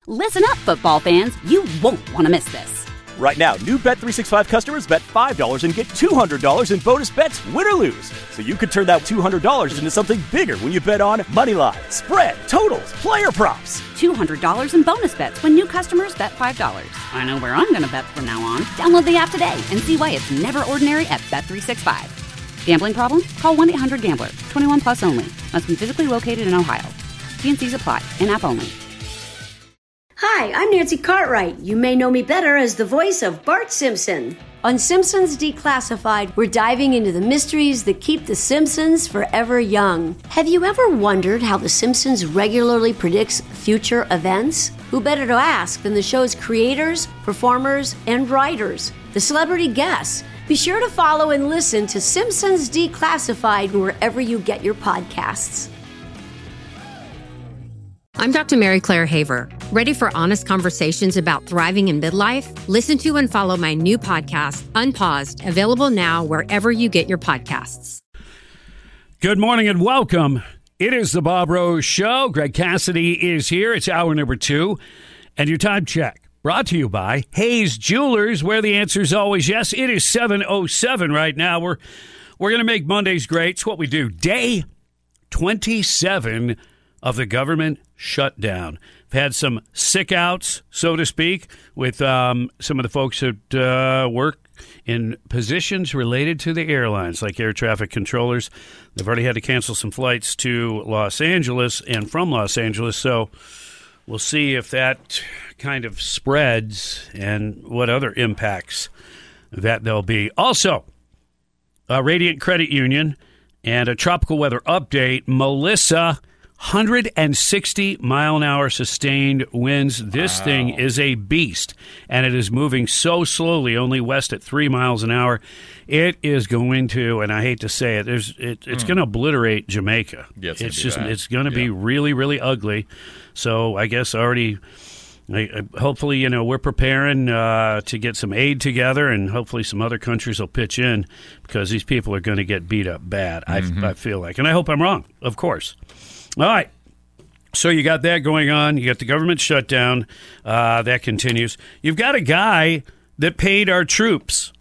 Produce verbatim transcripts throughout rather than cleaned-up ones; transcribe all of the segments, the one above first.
Listen up, football fans. You won't want to miss this. Right now, new Bet three sixty-five customers bet five dollars and get two hundred dollars in bonus bets, win or lose. So you could turn that two hundred dollars into something bigger when you bet on money line, spread, totals, player props. two hundred dollars in bonus bets when new customers bet five dollars. I know where I'm going to bet from now on. Download the app today and see why it's never ordinary at Bet three sixty-five. Gambling problem? Call one eight hundred gambler. twenty-one plus only. Must be physically located in Ohio. T and C's apply. In-app only. Hi, I'm Nancy Cartwright. You may know me better as the voice of Bart Simpson. On Simpsons Declassified, we're diving into the mysteries that keep the Simpsons forever young. Have you ever wondered how the Simpsons regularly predicts future events? Who better to ask than the show's creators, performers, and writers, the celebrity guests? Be sure to follow and listen to Simpsons Declassified wherever you get your podcasts. I'm Doctor Mary Claire Haver. Ready for honest conversations about thriving in midlife? Listen to and follow my new podcast, Unpaused, available now wherever you get your podcasts. Good morning and welcome. It is the Bob Rose Show. Greg Cassidy is here. It's hour number two. And your time check brought to you by Hayes Jewelers, where the answer is always yes. It is seven oh seven right now. We're, we're going to make Mondays great. It's what we do. Day twenty-seven of the government shutdown. We've had some sick outs, so to speak, with um, some of the folks that uh, work in positions related to the airlines, like air traffic controllers. They've already had to cancel some flights to Los Angeles and from Los Angeles, so we'll see if that kind of spreads and what other impacts that there'll be. Also, uh, Radiant Credit Union and a tropical weather update. Melissa, one hundred sixty mile an hour sustained winds. This wow. thing is a beast, and it is moving so slowly, only west at three miles an hour. It is going to, and I hate to say it, there's it, it's mm. going to obliterate Jamaica. Yeah, it's, it's gonna just bad. it's going to yeah. be really, really ugly. So I guess already, hopefully, you know, we're preparing uh, to get some aid together, and hopefully some other countries will pitch in because these people are going to get beat up bad. Mm-hmm. I, I feel like, and I hope I'm wrong, of course. All right, so you got that going on. You got the government shutdown. Uh, that continues. You've got a guy that paid our troops.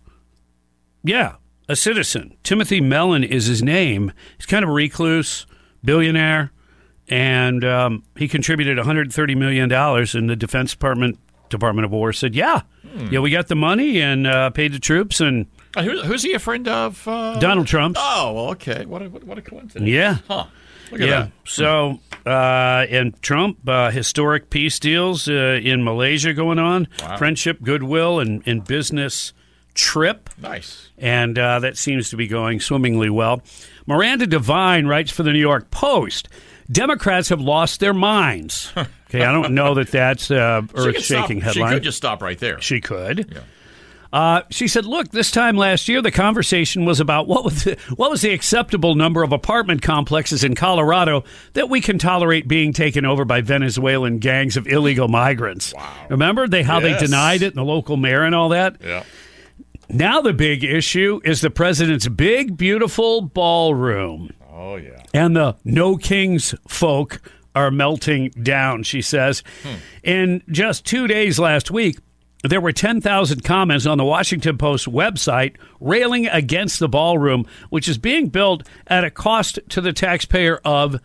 Yeah, a citizen. Timothy Mellon is his name. He's kind of a recluse, billionaire, and um, he contributed one hundred thirty million dollars, and the Defense Department, Department of War said, yeah, hmm. yeah, we got the money and uh, paid the troops. And uh, who, who's he a friend of? Uh... Donald Trump. Oh, well, okay. What a, what a coincidence. Yeah. Huh. Look at yeah. that. So, uh, and Trump, uh, historic peace deals uh, in Malaysia going on. Wow. Friendship, goodwill, and, and business trip. Nice. And uh, that seems to be going swimmingly well. Miranda Devine writes for the New York Post, Democrats have lost their minds. Okay, I don't know that that's uh, earth-shaking headline. She could just stop right there. She could. Yeah. Uh, she said, look, this time last year, the conversation was about what was the, what was the acceptable number of apartment complexes in Colorado that we can tolerate being taken over by Venezuelan gangs of illegal migrants. Wow. Remember they how yes. they denied it, and the local mayor and all that? Yeah. Now the big issue is the president's big, beautiful ballroom. Oh, yeah. And the no kings folk are melting down, she says. Hmm. In just two days last week, there were ten thousand comments on the Washington Post website railing against the ballroom, which is being built at a cost to the taxpayer of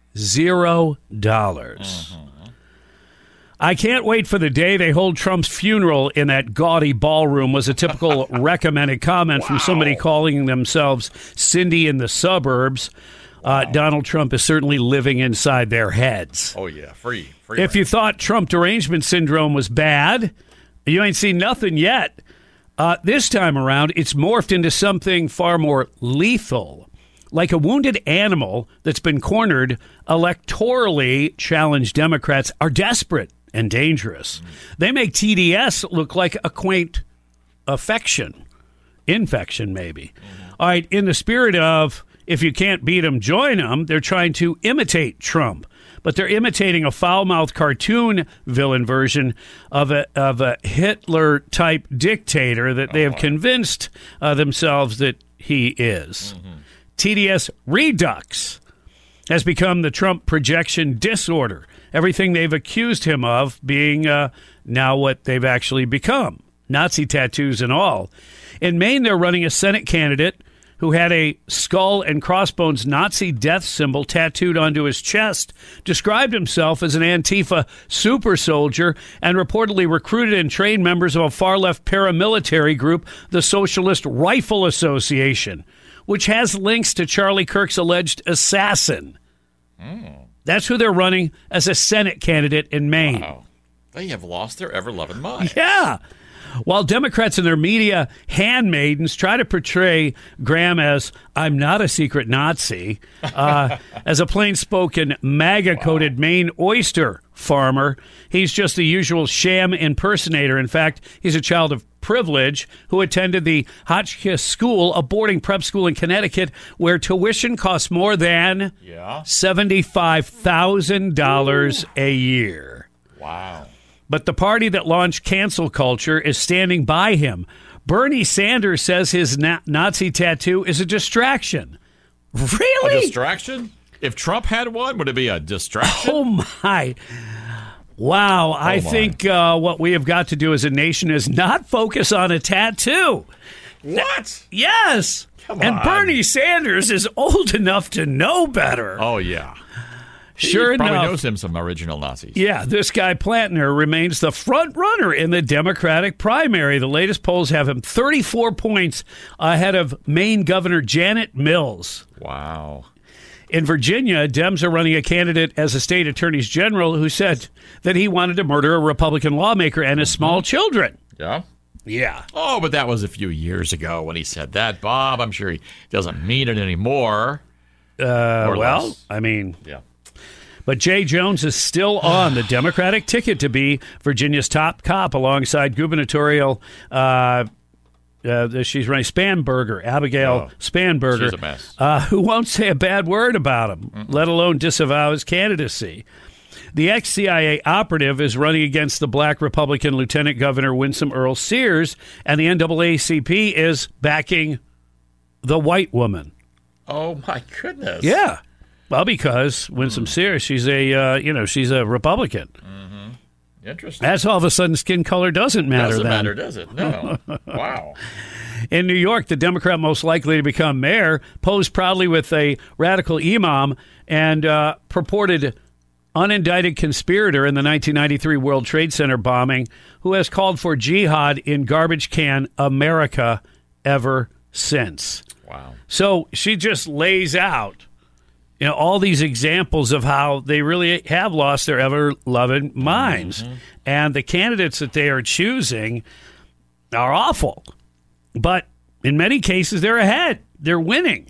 zero dollars. Uh-huh. I can't wait for the day they hold Trump's funeral in that gaudy ballroom was a typical recommended comment wow. from somebody calling themselves Cindy in the suburbs. Wow. Uh, Donald Trump is certainly living inside their heads. Oh, yeah. Free. Free if range. You thought Trump derangement syndrome was bad, you ain't seen nothing yet. Uh, this time around, it's morphed into something far more lethal. Like a wounded animal that's been cornered, electorally challenged Democrats are desperate and dangerous. Mm. They make T D S look like a quaint affection. Infection, maybe. Mm. All right, in the spirit of, if you can't beat them, join them, they're trying to imitate Trump. But they're imitating a foul-mouthed cartoon villain version of a of a Hitler-type dictator that they have convinced uh, themselves that he is. Mm-hmm. T D S Redux has become the Trump projection disorder, everything they've accused him of being uh, now what they've actually become, Nazi tattoos and all. In Maine, they're running a Senate candidate who had a skull and crossbones Nazi death symbol tattooed onto his chest, described himself as an Antifa super soldier, and reportedly recruited and trained members of a far-left paramilitary group, the Socialist Rifle Association, which has links to Charlie Kirk's alleged assassin. Mm. That's who they're running as a Senate candidate in Maine. Wow. They have lost their ever-loving mind. Yeah. While Democrats and their media handmaidens try to portray Graham as, I'm not a secret Nazi, uh, as a plain-spoken, MAGA-coated wow. Maine oyster farmer, he's just the usual sham impersonator. In fact, he's a child of privilege who attended the Hotchkiss School, a boarding prep school in Connecticut, where tuition costs more than yeah. seventy-five thousand dollars a year. Wow. But the party that launched cancel culture is standing by him. Bernie Sanders says his na- Nazi tattoo is a distraction. Really? A distraction? If Trump had one, would it be a distraction? Oh, my. Wow. Oh I my. think uh, what we have got to do as a nation is not focus on a tattoo. What? Yes. Come and on. Bernie Sanders is old enough to know better. Oh, yeah. Sure he probably enough, knows him some original Nazis. Yeah, this guy Plantner remains the front runner in the Democratic primary. The latest polls have him thirty-four points ahead of Maine Governor Janet Mills. Wow. In Virginia, Dems are running a candidate as a state attorney's general who said that he wanted to murder a Republican lawmaker and his small children. Yeah? Yeah. Oh, but that was a few years ago when he said that, Bob. I'm sure he doesn't mean it anymore. Uh, well, less. I mean... Yeah. But Jay Jones is still on the Democratic ticket to be Virginia's top cop alongside gubernatorial, uh, uh, she's running Spanberger, Abigail oh, Spanberger, she's a mess. Uh, who won't say a bad word about him, Mm-mm. let alone disavow his candidacy. The ex-C I A operative is running against the black Republican Lieutenant Governor Winsome Earl Sears, and the N double A C P is backing the white woman. Oh, my goodness. Yeah. Well, because Winsome Sears, she's a uh, you know she's a Republican. Mm-hmm. Interesting. That's all of a sudden skin color doesn't matter. Doesn't then. matter, does it? No. Wow. In New York, the Democrat most likely to become mayor posed proudly with a radical imam and uh, purported unindicted conspirator in the nineteen ninety-three World Trade Center bombing, who has called for jihad in garbage can America ever since. Wow. So she just lays out, you know, all these examples of how they really have lost their ever-loving minds. Mm-hmm. And the candidates that they are choosing are awful. But in many cases, they're ahead. They're winning.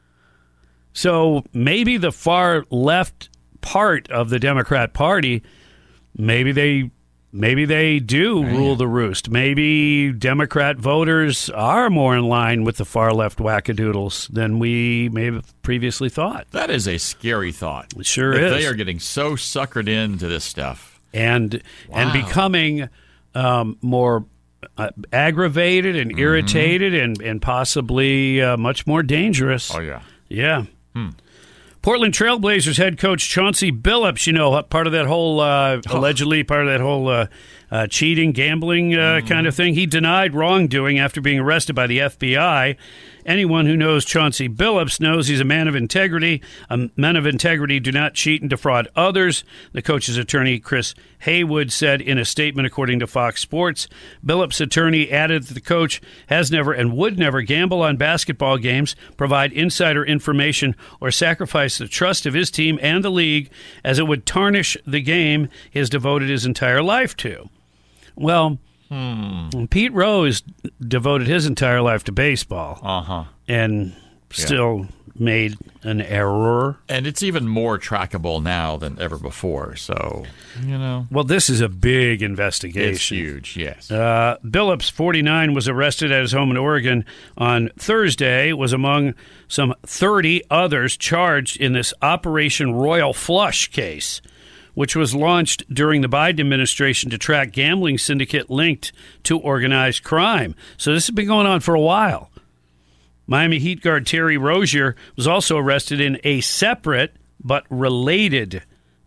So maybe the far left part of the Democrat Party, maybe they maybe they do Man. rule the roost. Maybe Democrat voters are more in line with the far left wackadoodles than we may have previously thought. That is a scary thought. It sure if is. They are getting so suckered into this stuff. And wow. and becoming um, more uh, aggravated and irritated mm-hmm. and, and possibly uh, much more dangerous. Oh, yeah. Yeah. Hmm. Portland Trailblazers head coach Chauncey Billups, you know, part of that whole, uh, oh. allegedly part of that whole uh, uh, cheating, gambling uh, mm-hmm. kind of thing. He denied wrongdoing after being arrested by the F B I. Anyone who knows Chauncey Billups knows he's a man of integrity. A men of integrity do not cheat and defraud others. The coach's attorney, Chris Haywood, said in a statement, according to Fox Sports. Billups' attorney added that the coach has never and would never gamble on basketball games, provide insider information, or sacrifice the trust of his team and the league, as it would tarnish the game he has devoted his entire life to. Well, Hmm. Pete Rose devoted his entire life to baseball uh-huh. and still yeah. made an error. And it's even more trackable now than ever before. So, you know. Well, this is a big investigation. It's huge, yes. Uh, Billups, forty-nine, was arrested at his home in Oregon on Thursday, was among some thirty others charged in this Operation Royal Flush case, which was launched during the Biden administration to track gambling syndicate linked to organized crime. So this has been going on for a while. Miami Heat guard Terry Rozier was also arrested in a separate but related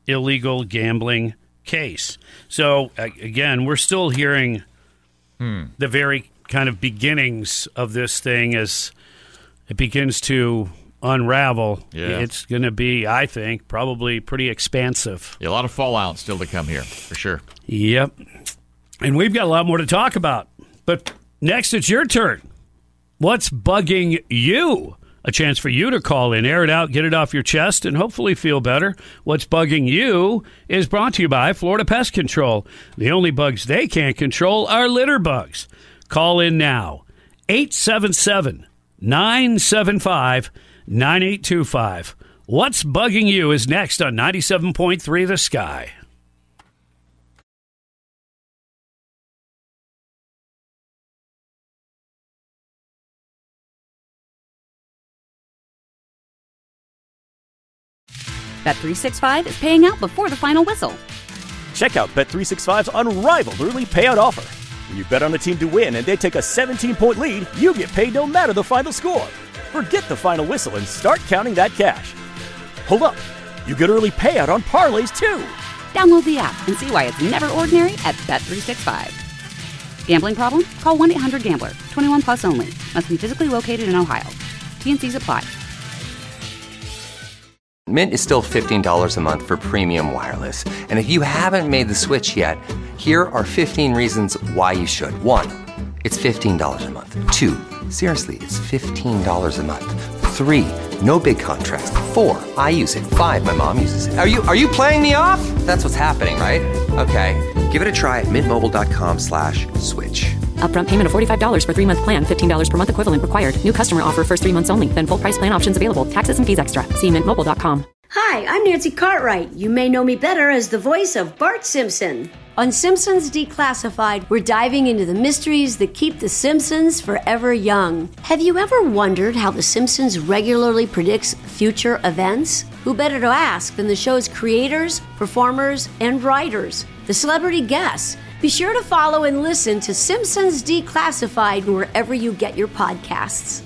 illegal gambling case. So, uh, again, we're still hearing hmm. the very kind of beginnings of this thing as it begins to unravel. Yeah. It's going to be, I think, probably pretty expansive. Yeah, a lot of fallout still to come here, for sure. Yep. And we've got a lot more to talk about. But next, it's your turn. What's bugging you? A chance for you to call in, air it out, get it off your chest, and hopefully feel better. What's bugging you is brought to you by Florida Pest Control. The only bugs they can't control are litter bugs. Call in now. eight seven seven, nine seven five, nine eight two five. What's bugging you is next on ninety-seven point three The Sky. Bet three sixty-five is paying out before the final whistle. Check out Bet three sixty-five's unrivaled early payout offer. When you bet on a team to win and they take a seventeen-point lead, you get paid no matter the final score. Forget the final whistle and start counting that cash. Hold up. You get early payout on parlays, too. Download the app and see why it's never ordinary at Bet three sixty-five. Gambling problem? Call one eight hundred gambler. twenty-one plus only. Must be physically located in Ohio. T and Cs apply. Mint is still fifteen dollars a month for premium wireless. And if you haven't made the switch yet, here are fifteen reasons why you should. One, it's fifteen dollars a month. Two, seriously, it's fifteen dollars a month. Three, no big contrast. Four, I use it. Five, my mom uses it. Are you are you playing me off? That's what's happening, right? Okay, give it a try at mintmobile.com slash switch. Upfront payment of forty-five dollars for three-month plan, fifteen dollars per month equivalent required. New customer offer first three months only. Then full price plan options available. Taxes and fees extra. See mint mobile dot com. Hi, I'm Nancy Cartwright. You may know me better as the voice of Bart Simpson. On Simpsons Declassified, we're diving into the mysteries that keep the Simpsons forever young. Have you ever wondered how the Simpsons regularly predicts future events? Who better to ask than the show's creators, performers, and writers, the celebrity guests? Be sure to follow and listen to Simpsons Declassified wherever you get your podcasts.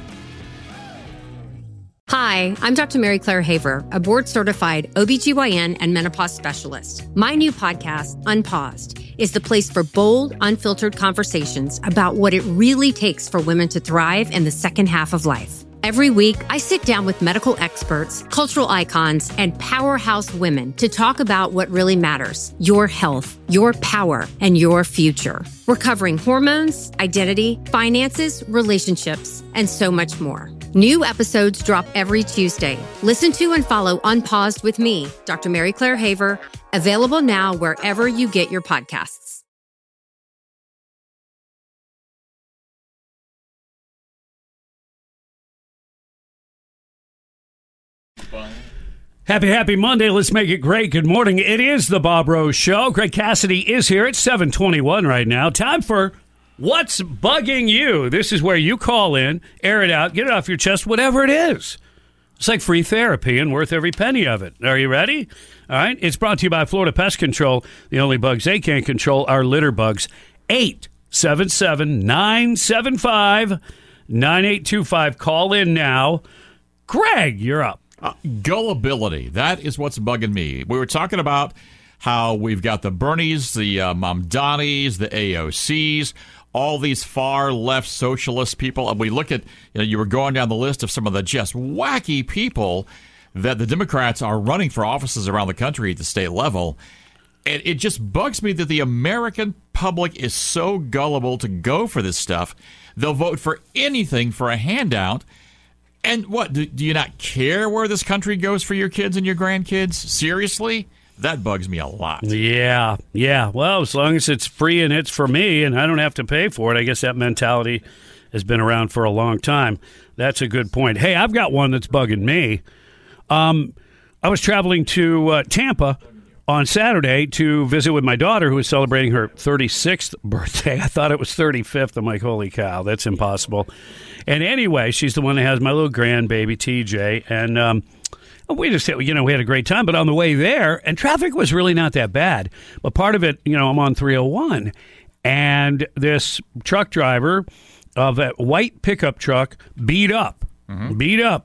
Hi, I'm Doctor Mary Claire Haver, a board-certified O B G Y N and menopause specialist. My new podcast, Unpaused, is the place for bold, unfiltered conversations about what it really takes for women to thrive in the second half of life. Every week, I sit down with medical experts, cultural icons, and powerhouse women to talk about what really matters: your health, your power, and your future. We're covering hormones, identity, finances, relationships, and so much more. New episodes drop every Tuesday. Listen to and follow Unpaused with me, Doctor Mary Claire Haver, available now wherever you get your podcasts. Happy, happy Monday. Let's make it great. Good morning. It is the Bob Rose Show. Greg Cassidy is here. It's seven twenty-one right now. Time for What's Bugging You? This is where you call in, air it out, get it off your chest, whatever it is. It's like free therapy and worth every penny of it. Are you ready? All right. It's brought to you by Florida Pest Control. The only bugs they can't control are litter bugs. eight seven seven, nine seven five, nine eight two five. Call in now. Greg, you're up. Uh, gullibility. That is what's bugging me. We were talking about how we've got the Bernies, the uh, Mamdanis, the A O Cs, all these far left socialist people. And we look at, you know, you were going down the list of some of the just wacky people that the Democrats are running for offices around the country at the state level. And it just bugs me that the American public is so gullible to go for this stuff. They'll vote for anything for a handout. And what, do, do you not care where this country goes for your kids and your grandkids? Seriously? That bugs me a lot. Yeah, yeah. Well, as long as it's free and it's for me and I don't have to pay for it, I guess that mentality has been around for a long time. That's a good point. Hey, I've got one that's bugging me. Um, I was traveling to uh, Tampa on Saturday to visit with my daughter, who was celebrating her thirty-sixth birthday. I thought it was thirty-fifth. I'm like, holy cow, that's impossible. And anyway, she's the one that has my little grandbaby, T J, and um, we just, you know, we had a great time. But on the way there, and traffic was really not that bad, but part of it, you know, I'm on three oh one, and this truck driver of a white pickup truck beat up, mm-hmm. beat up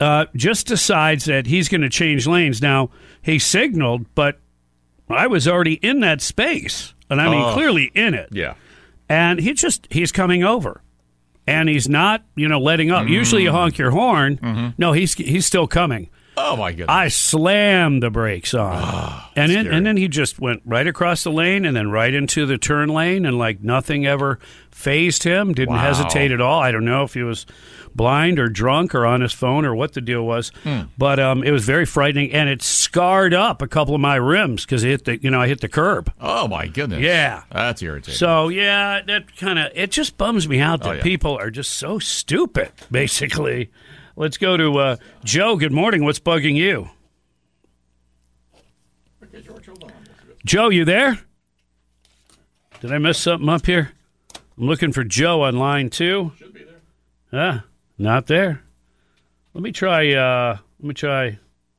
uh, just decides that he's going to change lanes. Now, he signaled, but I was already in that space, and I mean Oh. clearly in it. Yeah. And he just, he's coming over. And he's not, you know, letting up. Mm. Usually you honk your horn. Mm-hmm. No, he's he's still coming. Oh, my goodness. I slammed the brakes on. Oh, and then, scary. and then he just went right across the lane and then right into the turn lane, and like nothing ever phased him. Didn't Wow. hesitate at all. I don't know if he was blind or drunk or on his phone or what the deal was. Hmm. But um, it was very frightening, and it scarred up a couple of my rims because it hit the, you know, I hit the curb. Oh, my goodness. Yeah. That's irritating. So, yeah, that kind of, it just bums me out that Oh, yeah. people are just so stupid, basically. Let's go to uh, Joe. Good morning. What's bugging you? Joe, you there? Did I miss something up here? I'm looking for Joe on line two. Should be there. Ah, not there. Let me try, uh, let me try.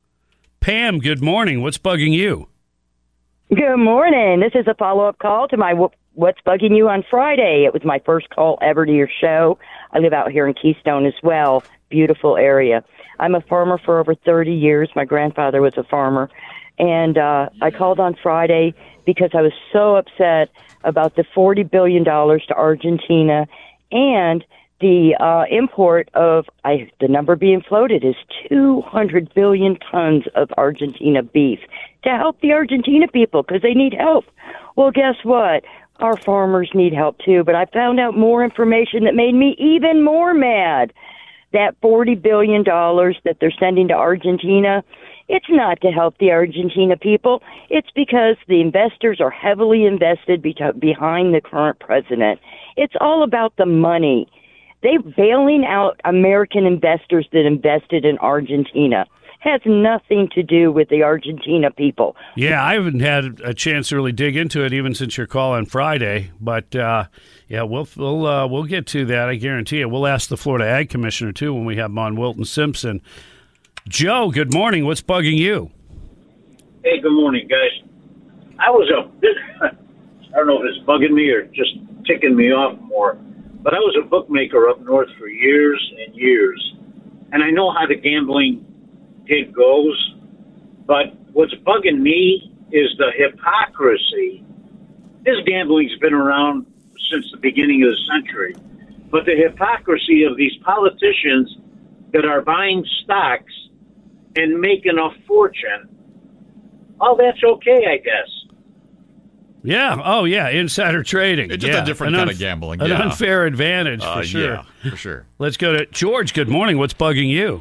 Pam, good morning. What's bugging you? Good morning. This is a follow-up call to my wh- What's Bugging You on Friday. It was my first call ever to your show. I live out here in Keystone as well. Beautiful area. I'm a farmer for over thirty years. My grandfather was a farmer. And uh, I called on Friday because I was so upset about the forty billion dollars to Argentina and the uh, import of, I, the number being floated is two hundred billion tons of Argentina beef to help the Argentina people because they need help. Well, guess what? Our farmers need help too, but I found out more information that made me even more mad. That forty billion dollars that they're sending to Argentina, it's not to help the Argentina people. It's because the investors are heavily invested be- behind the current president. It's all about the money. They're bailing out American investors that invested in Argentina. Has nothing to do with the Argentina people. Yeah, I haven't had a chance to really dig into it even since your call on Friday. But uh, yeah, we'll we'll uh, we'll get to that. I guarantee it. We'll ask the Florida Ag Commissioner too when we have him on, Wilton Simpson. Joe, good morning. What's bugging you? Hey, good morning, guys. I was a, I don't know if it's bugging me or just ticking me off more, but I was a bookmaker up north for years and years, and I know how the gambling gig goes, but what's bugging me is the hypocrisy. This gambling's been around since the beginning of the century, but the hypocrisy of these politicians that are buying stocks and making a fortune, oh, that's okay, I guess. Yeah. Oh, yeah. Insider trading. It's just yeah. a different An kind unf- of gambling. An yeah. unfair advantage Uh, for sure. Yeah, for sure. Let's go to George. Good morning. What's bugging you?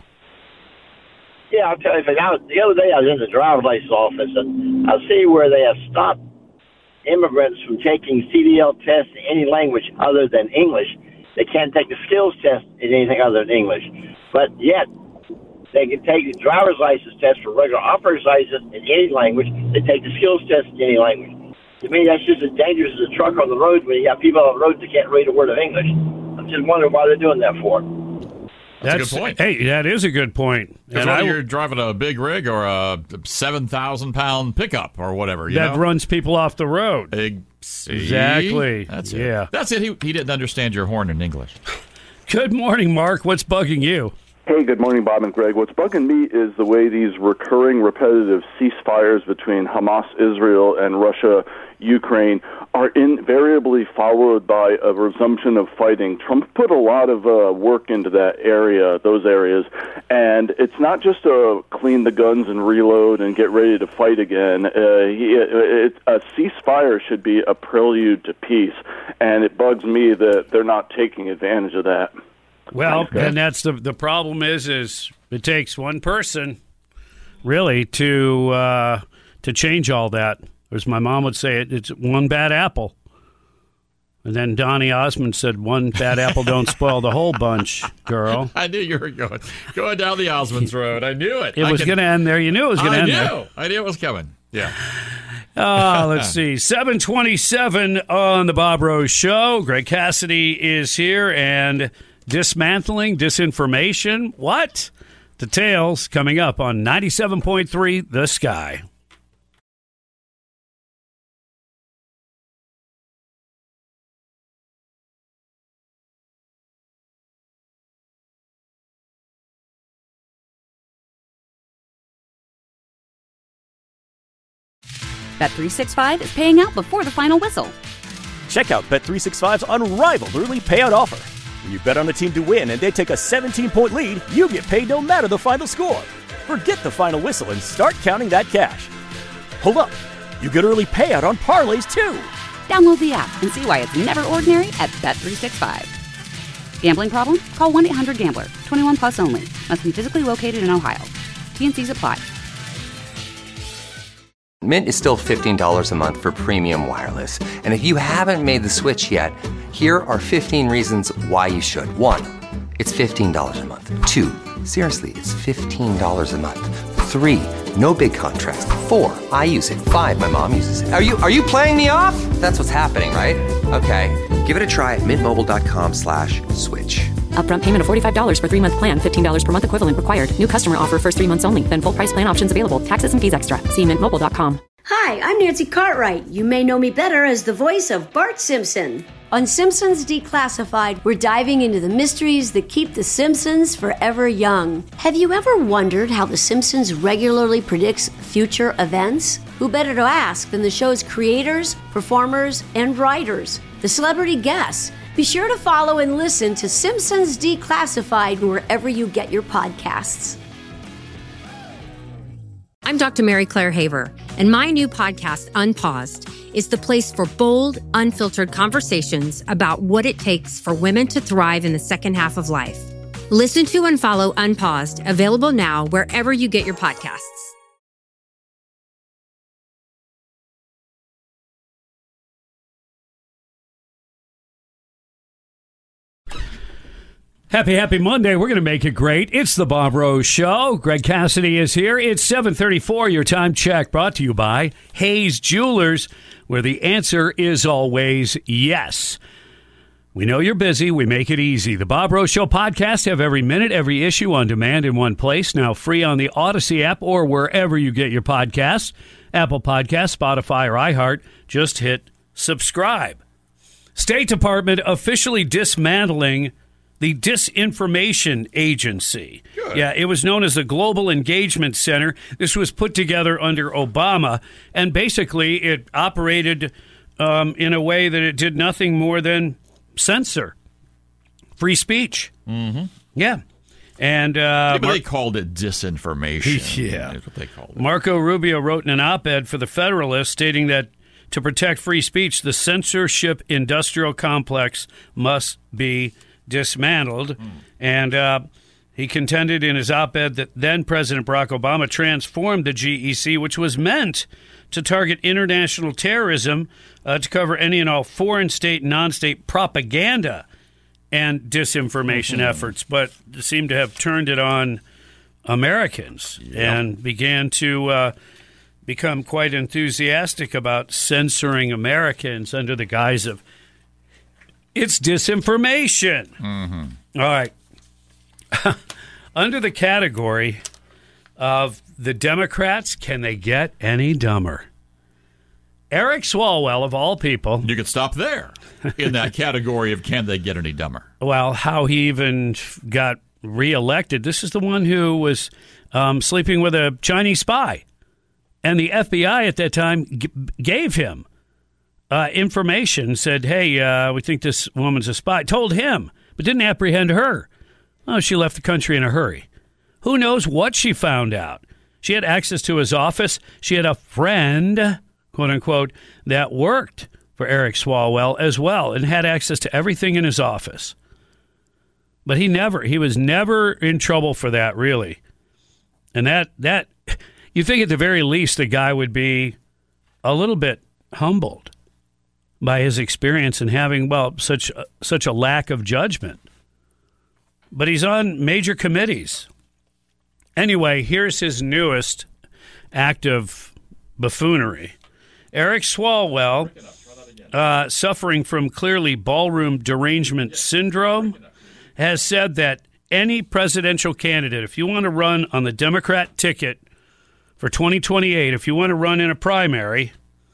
Yeah, I'll tell you. I was, the other day I was in the driver's license office, and I see where they have stopped immigrants from taking C D L tests in any language other than English. They can't take the skills test in anything other than English. But yet, they can take the driver's license test for regular operator's license in any language. They take the skills test in any language. To me, that's just as dangerous as a truck on the road when you have people on the road that can't read a word of English. I'm just wondering why they're doing that for. That's, That's a good point. Hey, that is a good point. Because And whether I- you're driving a big rig or a seven thousand pound pickup or whatever, you that know? runs people off the road. Big, see? Exactly. That's it. Yeah. That's it. He, he didn't understand your horn in English. Good morning, Mark. What's bugging you? Hey, good morning, Bob and Greg. What's bugging me is the way these recurring, repetitive ceasefires between Hamas, Israel, and Russia, Ukraine are invariably followed by a resumption of fighting. Trump put a lot of uh, work into that area, those areas, and it's not just to clean the guns and reload and get ready to fight again. Uh, he, it, a ceasefire should be a prelude to peace, and it bugs me that they're not taking advantage of that. Well, and that's the the problem is is it takes one person really to uh, to change all that. As my mom would say, it it's one bad apple. And then Donny Osmond said, "One bad apple don't spoil the whole bunch, girl." I knew you were going going down the Osmonds Road. I knew it. It I was could- going to end there. You knew it was going to I end knew. there. I knew it was coming. Yeah. Ah, let's see. seven twenty-seven on the Bob Rose Show. Greg Cassidy is here and dismantling disinformation. What? Details coming up on ninety-seven point three The Sky. Bet three sixty-five is paying out before the final whistle. Check out Bet three sixty-five's unrivaled early payout offer. When you bet on a team to win and they take a seventeen-point lead, you get paid no matter the final score. Forget the final whistle and start counting that cash. Hold up. You get early payout on parlays, too. Download the app and see why it's never ordinary at Bet three sixty-five. Gambling problem? Call one eight hundred gambler. twenty-one plus only. Must be physically located in Ohio. T N Cs apply. Mint is still fifteen dollars a month for premium wireless. And if you haven't made the switch yet, here are fifteen reasons why you should. One, it's fifteen dollars a month. Two, seriously, it's fifteen dollars a month. Three, no big contrast. Four, I use it. Five, my mom uses it. Are you are you playing me off? That's what's happening, right? Okay, give it a try at mintmobile.com slash switch. Upfront payment of forty-five dollars for three-month plan, fifteen dollars per month equivalent required. New customer offer first three months only. Then full price plan options available. Taxes and fees extra. See mint mobile dot com. Hi, I'm Nancy Cartwright. You may know me better as the voice of Bart Simpson. On Simpsons Declassified, we're diving into the mysteries that keep the Simpsons forever young. Have you ever wondered how The Simpsons regularly predicts future events? Who better to ask than the show's creators, performers, and writers, the celebrity guests? Be sure to follow and listen to Simpsons Declassified wherever you get your podcasts. I'm Doctor Mary Claire Haver, and my new podcast, Unpaused, is the place for bold, unfiltered conversations about what it takes for women to thrive in the second half of life. Listen to and follow Unpaused, available now wherever you get your podcasts. Happy, happy Monday. We're going to make it great. It's the Bob Rose Show. Greg Cassidy is here. It's seven thirty-four, your time check, brought to you by Hayes Jewelers, where the answer is always yes. We know you're busy. We make it easy. The Bob Rose Show podcast have every minute, every issue on demand in one place. Now free on the Odyssey app or wherever you get your podcasts. Apple Podcasts, Spotify, or iHeart. Just hit subscribe. State Department officially dismantling the Disinformation Agency. Good. Yeah, it was known as the Global Engagement Center. This was put together under Obama, and basically it operated um, in a way that it did nothing more than censor free speech. Mm-hmm. Yeah. And uh, yeah, but Mar- they called it disinformation. Yeah. That's what they called it. Marco Rubio wrote in an op-ed for The Federalist stating that to protect free speech, the censorship industrial complex must be dismantled. Mm. And uh, he contended in his op-ed that then President Barack Obama transformed the G E C, which was meant to target international terrorism, uh, to cover any and all foreign state and non-state propaganda and disinformation mm-hmm. efforts, but seemed to have turned it on Americans yep. and began to uh, become quite enthusiastic about censoring Americans under the guise of it's disinformation. Mm-hmm. All right. Under the category of the Democrats, can they get any dumber? Eric Swalwell, of all people. You could stop there in that category of can they get any dumber? Well, how he even got reelected. This is the one who was um, sleeping with a Chinese spy. And the F B I at that time g- gave him uh, information, said, hey, uh, we think this woman's a spy. Told him, but didn't apprehend her. Oh, she left the country in a hurry. Who knows what she found out? She had access to his office. She had a friend, quote unquote, that worked for Eric Swalwell as well and had access to everything in his office. But he never, he was never in trouble for that, really. And that, that, you think at the very least the guy would be a little bit humbled by his experience and having, well, such, such a lack of judgment. But he's on major committees. Anyway, here's his newest act of buffoonery. Eric Swalwell, uh, suffering from clearly ballroom derangement syndrome, has said that any presidential candidate, if you want to run on the Democrat ticket for twenty twenty-eight, if you want to run in a primary,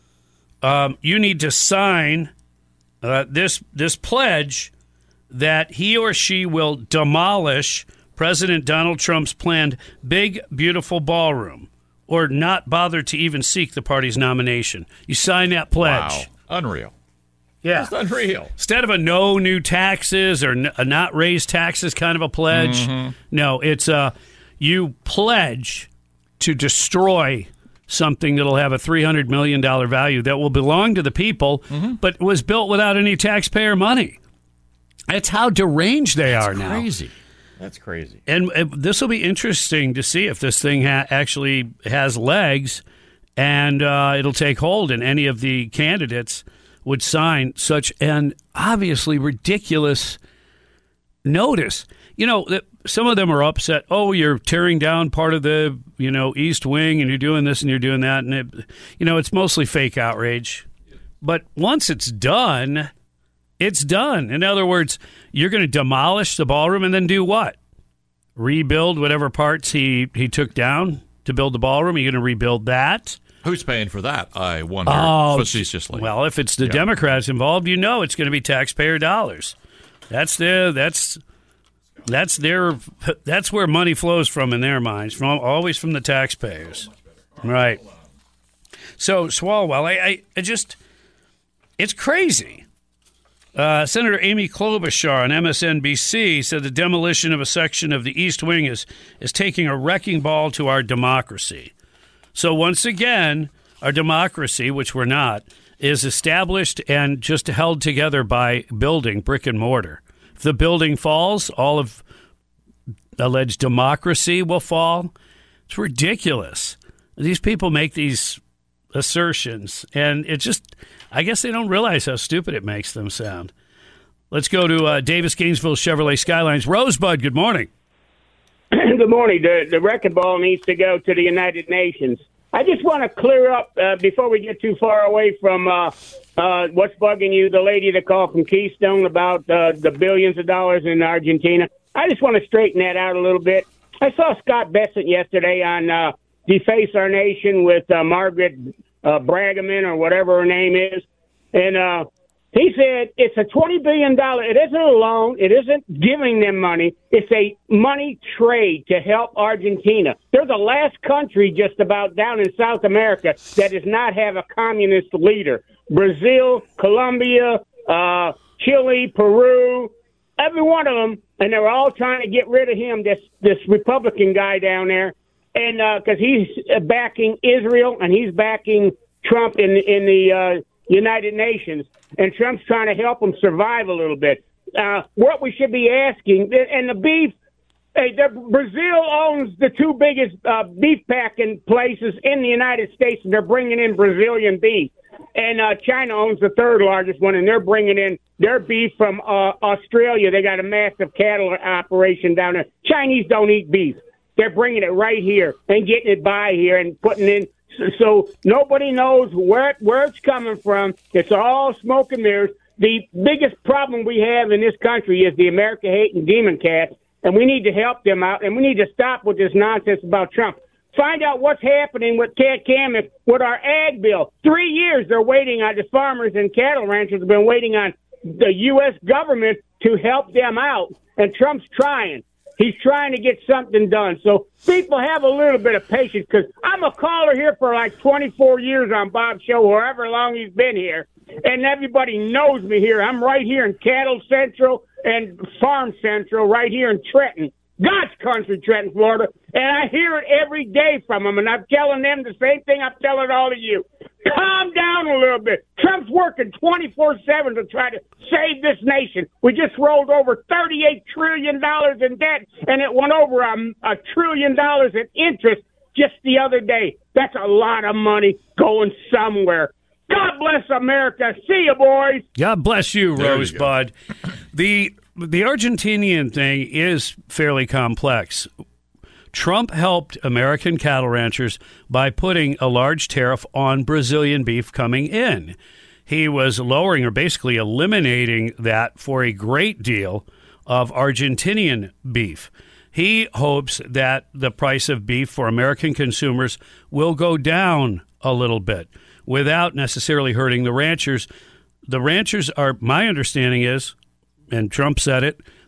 um, you need to sign uh, this this pledge that he or she will demolish President Donald Trump's planned big, beautiful ballroom, or not bother to even seek the party's nomination. You sign that pledge. Wow. Unreal. Yeah. That's unreal. Instead of a no new taxes or a not raise taxes kind of a pledge, mm-hmm. no, it's a you pledge to destroy something that'll have a three hundred million dollars value that will belong to the people, mm-hmm. but was built without any taxpayer money. That's how deranged they That's are now. Crazy. That's crazy. And uh, this will be interesting to see if this thing ha- actually has legs and uh, it'll take hold, and any of the candidates would sign such an obviously ridiculous notice. You know, some of them are upset. Oh, you're tearing down part of the, you know, East Wing, and you're doing this and you're doing that. And, it, you know, it's mostly fake outrage. But once it's done, it's done. In other words, you're going to demolish the ballroom and then do what? Rebuild whatever parts he, he took down to build the ballroom? Are you going to rebuild that? Who's paying for that, I wonder, oh, facetiously? Well, if it's the yeah. Democrats involved, you know it's going to be taxpayer dollars. That's their, that's that's their that's where money flows from in their minds, from always from the taxpayers. Right. So, Swalwell, I, I, I just, it's crazy. Uh, Senator Amy Klobuchar on M S N B C said the demolition of a section of the East Wing is, is taking a wrecking ball to our democracy. So once again, our democracy, which we're not, is established and just held together by building, brick and mortar. If the building falls, all of alleged democracy will fall. It's ridiculous. These people make these assertions, and it just, I guess they don't realize how stupid it makes them sound. Let's go to uh, Davis Gainesville Chevrolet Skylines. Rosebud, good morning. Good morning. The, the wrecking ball needs to go to the United Nations. I just want to clear up, uh, before we get too far away from uh, uh, what's bugging you, the lady that called from Keystone about uh, the billions of dollars in Argentina. I just want to straighten that out a little bit. I saw Scott Bessent yesterday on uh, Deface Our Nation with uh, Margaret uh, Braggerman or whatever her name is. And uh, he said it's a twenty billion dollars. It isn't a loan. It isn't giving them money. It's a money trade to help Argentina. They're the last country just about down in South America that does not have a communist leader. Brazil, Colombia, uh, Chile, Peru, every one of them. And they're all trying to get rid of him, this, this Republican guy down there. And because uh, he's backing Israel and he's backing Trump in, in the uh, United Nations. And Trump's trying to help them survive a little bit. Uh, what we should be asking, and the beef, hey, the, Brazil owns the two biggest uh, beef packing places in the United States, and they're bringing in Brazilian beef. And uh, China owns the third largest one, and they're bringing in their beef from uh, Australia. They got a massive cattle operation down there. Chinese don't eat beef. They're bringing it right here and getting it by here and putting in. So nobody knows where where it's coming from. It's all smoke and mirrors. The biggest problem we have in this country is the America-hating demon cats, and we need to help them out, and we need to stop with this nonsense about Trump. Find out what's happening with Cat Cam with our ag bill. Three years they're waiting on, the farmers and cattle ranchers have been waiting on the U S government to help them out, and Trump's trying. He's trying to get something done. So people have a little bit of patience, because I'm a caller here for like twenty-four years on Bob's show, however long he's been here. And everybody knows me here. I'm right here in Cattle Central and Farm Central, right here in Trenton. God's country, Trenton, Florida. And I hear it every day from them. And I'm telling them the same thing I'm telling all of you. Calm down a little bit. Trump's working twenty-four seven to try to save this nation. We just rolled over thirty-eight trillion dollars in debt, and it went over a, a trillion dollars in interest just the other day. That's a lot of money going somewhere. God bless America. See you, boys. God bless you, There you Rosebud. The the Argentinian thing is fairly complex. Trump helped American cattle ranchers by putting a large tariff on Brazilian beef coming in. He was lowering or basically eliminating that for a great deal of Argentinian beef. He hopes that the price of beef for American consumers will go down a little bit without necessarily hurting the ranchers. The ranchers are, my understanding is, and Trump said it,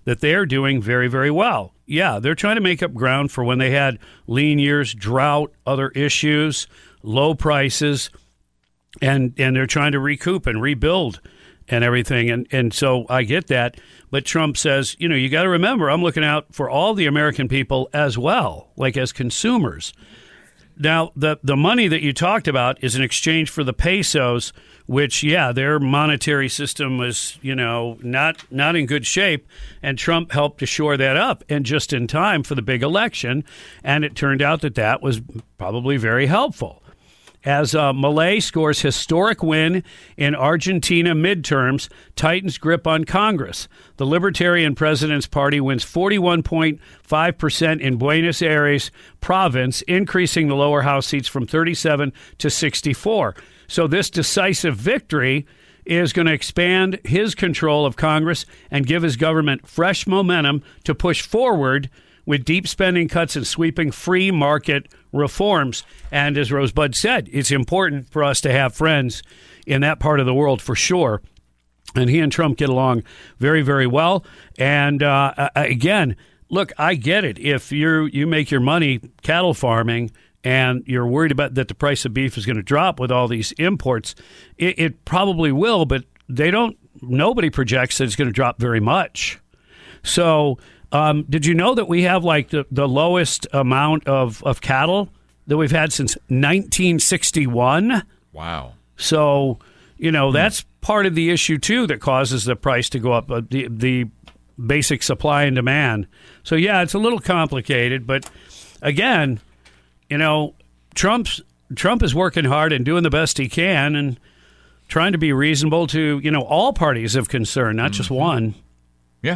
that they're doing very, very well. Yeah, they're trying to make up ground for when they had lean years, drought, other issues, low prices, and and they're trying to recoup and rebuild and everything. And, and so I get that. But Trump says, you know, you got to remember, I'm looking out for all the American people as well, like as consumers. Now, the, the money that you talked about is in exchange for the pesos, which, yeah, their monetary system was, you know, not not in good shape. And Trump helped to shore that up, and just in time for the big election. And it turned out that that was probably very helpful. As uh, Milei scores historic win in Argentina midterms, tightens grip on Congress. The Libertarian President's Party wins forty-one point five percent in Buenos Aires province, increasing the lower house seats from thirty-seven to sixty-four. So this decisive victory is going to expand his control of Congress and give his government fresh momentum to push forward with deep spending cuts and sweeping free market reforms. And as Rosebud said, it's important for us to have friends in that part of the world for sure. And he and Trump get along very, very well. And uh, again, look, I get it. If you you make your money cattle farming and you're worried about that the price of beef is going to drop with all these imports, it, it probably will. But they don't. Nobody projects that it's going to drop very much. So. Um, did you know that we have like the, the lowest amount of, of cattle that we've had since nineteen sixty-one? Wow. So, you know, that's part of the issue, too, that causes the price to go up, uh, the, the basic supply and demand. So, yeah, it's a little complicated. But, again, you know, Trump's, Trump is working hard and doing the best he can and trying to be reasonable to, you know, all parties of concern, not mm-hmm. just one. Yeah.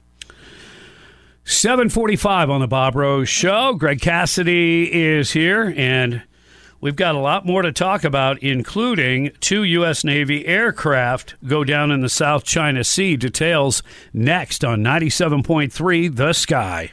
seven forty-five on the Bob Rose Show. Greg Cassidy is here, and we've got a lot more to talk about, including two U S. Navy aircraft go down in the South China Sea. Details next on ninety-seven point three The Sky.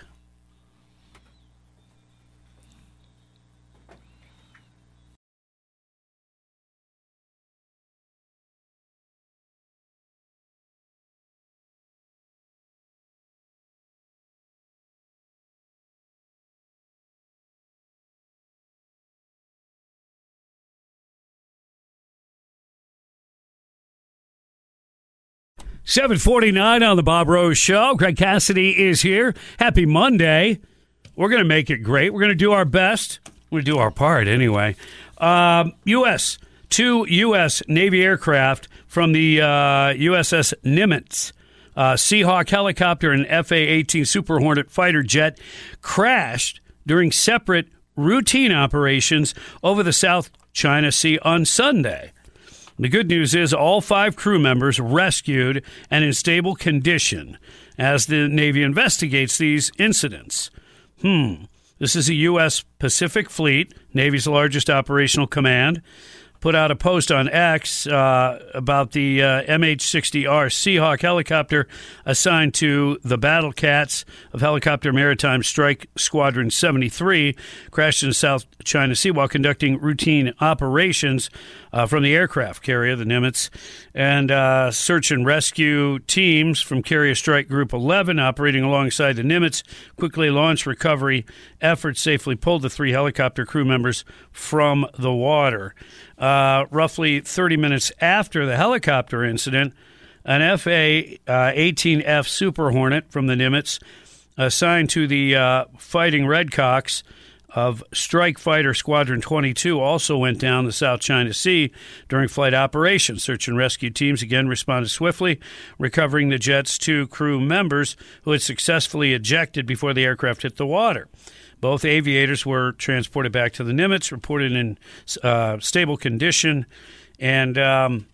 seven forty-nine on the Bob Rose Show. Greg Cassidy is here. Happy Monday. We're going to make it great. We're going to do our best. We do our part anyway. Um, U S Two U S. Navy aircraft from the uh, U S S Nimitz, uh, Seahawk helicopter and F A eighteen Super Hornet fighter jet crashed during separate routine operations over the South China Sea on Sunday. The good news is all five crew members rescued and in stable condition as the Navy investigates these incidents. Hmm. This is a U S. Pacific Fleet, Navy's largest operational command, put out a post on X uh, about the uh, M H sixty R Seahawk helicopter assigned to the Battle Cats of Helicopter Maritime Strike Squadron seventy-three crashed in the South China Sea while conducting routine operations uh, from the aircraft carrier, the Nimitz, and uh, search and rescue teams from Carrier Strike Group eleven operating alongside the Nimitz quickly launched recovery efforts, safely pulled the three helicopter crew members from the water. Uh, roughly thirty minutes after the helicopter incident, an F A eighteen F Super Hornet from the Nimitz, assigned to the uh, Fighting Redcocks of Strike Fighter Squadron twenty-two, also went down the South China Sea during flight operations. Search and rescue teams again responded swiftly, recovering the jet's two crew members who had successfully ejected before the aircraft hit the water. Both aviators were transported back to the Nimitz, reported in uh, stable condition, and um,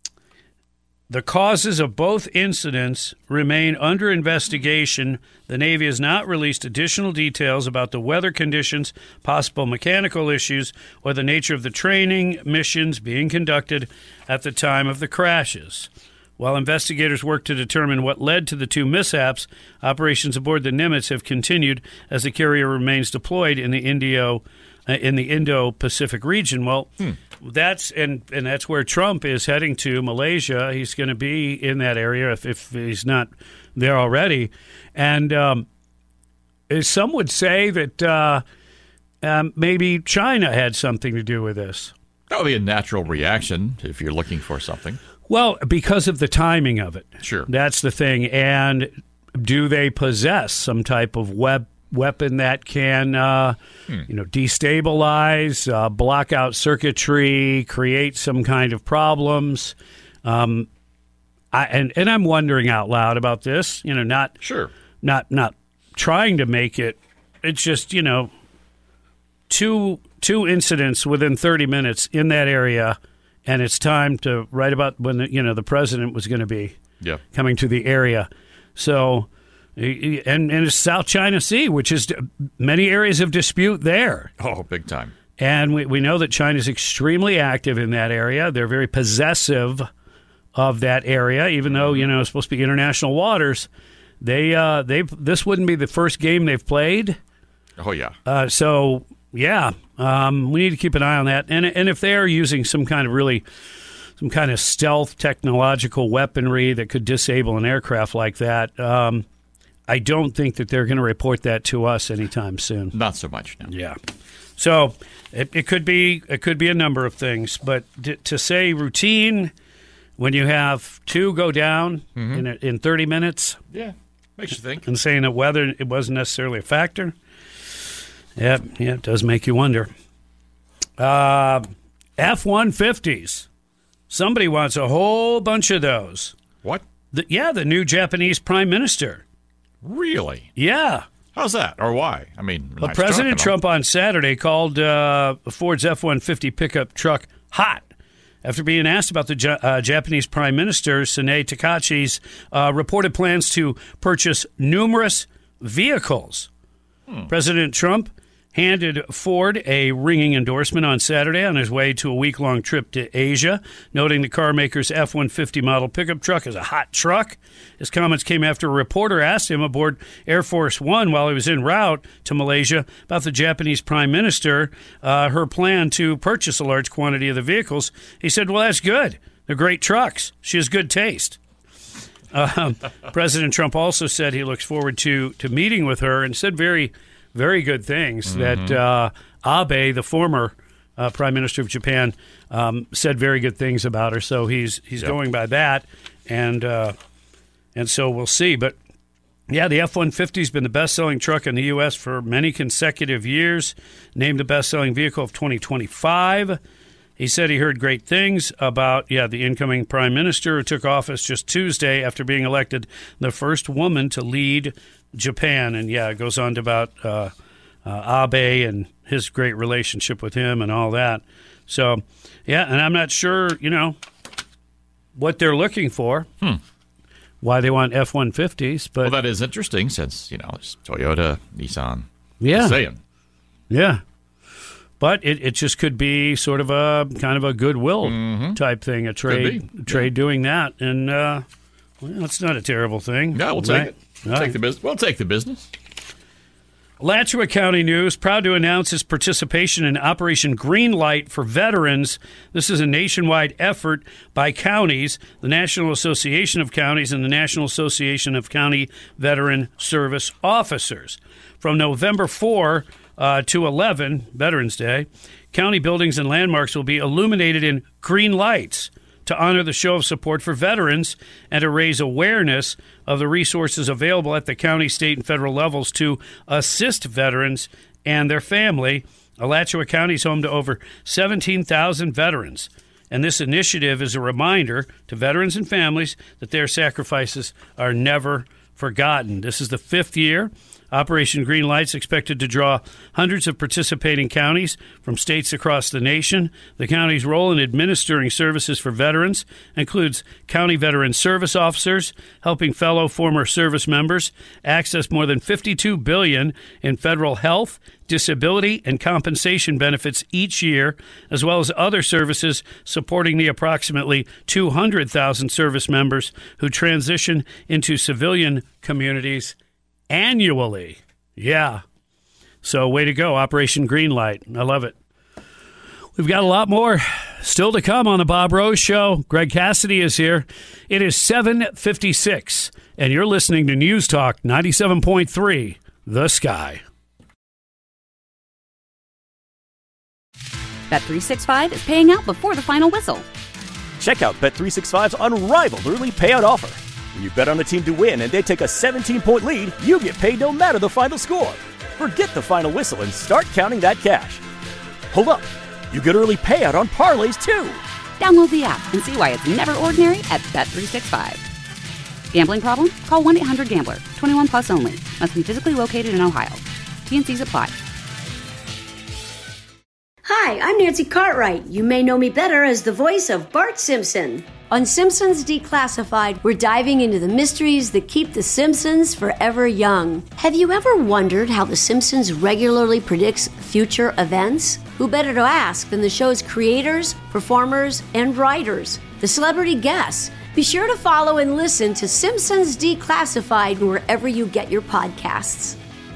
the causes of both incidents remain under investigation. The Navy has not released additional details about the weather conditions, possible mechanical issues, or the nature of the training missions being conducted at the time of the crashes. While investigators work to determine what led to the two mishaps, operations aboard the Nimitz have continued as the carrier remains deployed in the Indo, uh, in the Indo-Pacific region. Well, hmm. that's and and that's where Trump is heading to, Malaysia. He's going to be in that area if, if he's not there already. And um, some would say that uh, um, maybe China had something to do with this. That would be a natural reaction if you're looking for something. Well, because of the timing of it. Sure. That's the thing. And do they possess some type of web weapon that can, uh, hmm. you know, destabilize, uh, block out circuitry, create some kind of problems? Um, I, and and I'm wondering out loud about this. You know, not sure, not not trying to make it. It's just, you know, two two incidents within thirty minutes in that area, and it's time to right about when the, you know the president was going to be yeah. coming to the area. So. And, and it's South China Sea, which is many areas of dispute there. Oh, big time. And we, we know that China is extremely active in that area. They're very possessive of that area, even though, you know, it's supposed to be international waters. They, uh, they, this wouldn't be the first game they've played. Oh, yeah. Uh, so, yeah, um, we need to keep an eye on that. And, and if they are using some kind of really... some kind of stealth technological weaponry that could disable an aircraft like that, um, I don't think that they're going to report that to us anytime soon. Not so much, no. Yeah. So it, it could be it could be a number of things, but to, to say routine when you have two go down mm-hmm. in a, in thirty minutes, yeah, makes you think. And saying that weather it wasn't necessarily a factor, yeah, yeah, it does make you wonder. Uh, F one fifties. Somebody wants a whole bunch of those. What? The, yeah, the new Japanese prime minister. Really? Yeah. How's that, or why? I mean, well, nice President Trump on Saturday called uh, Ford's F one fifty pickup truck hot after being asked about the ja- uh, Japanese Prime Minister, Sanae Takachi's uh, reported plans to purchase numerous vehicles. Hmm. President Trump handed Ford a ringing endorsement on Saturday on his way to a week-long trip to Asia, noting the car maker's F one fifty model pickup truck is a hot truck. His comments came after a reporter asked him aboard Air Force One while he was en route to Malaysia about the Japanese Prime Minister, uh, her plan to purchase a large quantity of the vehicles. He said, well, that's good. They're great trucks. She has good taste. Um, President Trump also said he looks forward to, to meeting with her and said very... very good things mm-hmm. that uh, Abe, the former uh, Prime Minister of Japan, um, said very good things about her. So he's he's yep. going by that, and uh, and so we'll see. But yeah, the F one fifty has been the best-selling truck in the U S for many consecutive years. Named the best-selling vehicle of twenty twenty-five. He said he heard great things about, yeah, the incoming prime minister who took office just Tuesday after being elected the first woman to lead Japan. And, yeah, it goes on to about uh, uh, Abe and his great relationship with him and all that. So, yeah, and I'm not sure, you know, what they're looking for, hmm. why they want F one fifties. But well, that is interesting since, you know, it's Toyota, Nissan, yeah. Saying. Yeah. But it, it just could be sort of a kind of a goodwill mm-hmm. type thing, a trade a trade yeah. doing that, and uh, well, it's not a terrible thing. No, we'll right? take it. We'll take the business. We'll take the business. Alachua County News, proud to announce its participation in Operation Greenlight for veterans. This is a nationwide effort by counties, the National Association of Counties and the National Association of County Veteran Service Officers. From November fourth uh, to eleven, Veterans Day, county buildings and landmarks will be illuminated in green lights to honor the show of support for veterans and to raise awareness of the resources available at the county, state, and federal levels to assist veterans and their family. Alachua County is home to over seventeen thousand veterans, and this initiative is a reminder to veterans and families that their sacrifices are never forgotten. This is the fifth year. Operation Greenlight is expected to draw hundreds of participating counties from states across the nation. The county's role in administering services for veterans includes county veteran service officers, helping fellow former service members access more than fifty-two billion dollars in federal health, disability, and compensation benefits each year, as well as other services supporting the approximately two hundred thousand service members who transition into civilian communities annually. Yeah. So way to go, Operation Greenlight. I love it. We've got a lot more Still to come on the Bob Rose Show. Greg Cassidy is here. It is seven fifty-six, and you're listening to News Talk ninety-seven point three, The Sky. Bet three sixty-five is paying out before the final whistle. Check out Bet three sixty-five's unrivaled early payout offer. When you bet on a team to win and they take a seventeen-point lead, you get paid no matter the final score. Forget the final whistle and start counting that cash. Hold up. You get early payout on parlays, too. Download the app and see why it's never ordinary at Bet three sixty-five. Gambling problem? Call one eight hundred gambler. twenty-one plus only. Must be physically located in Ohio. T N Cs apply. Hi, I'm Nancy Cartwright. You may know me better as the voice of Bart Simpson. On Simpsons Declassified, we're diving into the mysteries that keep The Simpsons forever young. Have you ever wondered how The Simpsons regularly predicts future events? Who better to ask than the show's creators, performers, and writers, the celebrity guests? Be sure to follow and listen to Simpsons Declassified wherever you get your podcasts.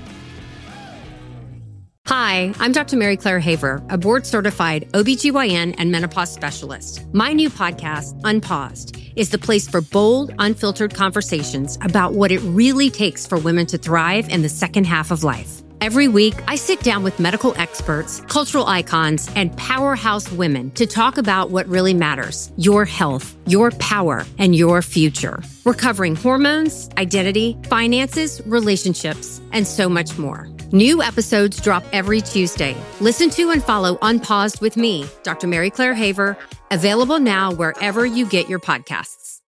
Hi, I'm Doctor Mary Claire Haver, a board-certified O B G Y N and menopause specialist. My new podcast, Unpaused, is the place for bold, unfiltered conversations about what it really takes for women to thrive in the second half of life. Every week, I sit down with medical experts, cultural icons, and powerhouse women to talk about what really matters: your health, your power, and your future. We're covering hormones, identity, finances, relationships, and so much more. New episodes drop every Tuesday. Listen to and follow Unpaused with me, Doctor Mary Claire Haver, available now wherever you get your podcasts.